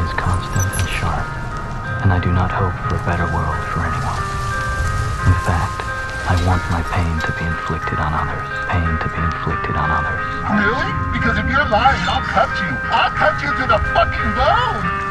remains constant and sharp, and I do not hope for a better world for anyone. In fact, I want my pain to be inflicted on others. Pain to be inflicted on others. Really? Because if you're lying, I'll cut you. I'll cut you to the fucking bone!